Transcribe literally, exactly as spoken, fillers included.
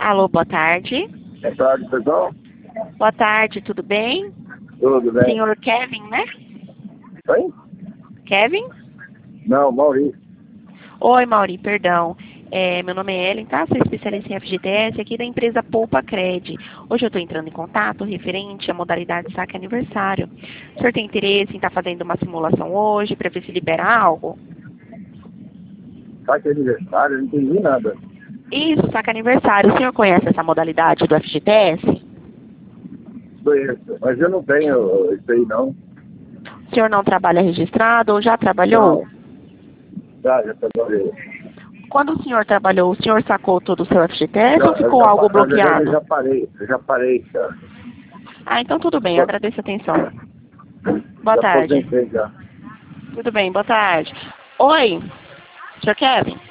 Alô, boa tarde. Boa tarde, pessoal. Boa tarde, tudo bem? Tudo bem? Senhor Kevin, né? Oi? Kevin? Não, Maurício. Oi, Mauri, perdão. É, meu nome é Ellen, tá? Sou especialista em F G T S aqui da empresa Poupa Cred. Hoje eu estou entrando em contato referente à modalidade saque aniversário. O senhor tem interesse em estar fazendo uma simulação hoje para ver se libera algo? Saque aniversário, eu não entendi nada. Isso, saque aniversário. O senhor conhece essa modalidade do F G T S? Conheço, mas eu não tenho isso aí, não. O senhor não trabalha registrado ou já trabalhou? Não. Já, já trabalhei. Quando o senhor trabalhou, o senhor sacou todo o seu F G T S Já, ou eu ficou já, algo na verdade, eu bloqueado? já parei. Eu já parei, cara. Ah, então tudo bem, eu agradeço a atenção. Boa Já tarde. aposentei já. Tudo bem, boa tarde. Oi, senhor Kevin?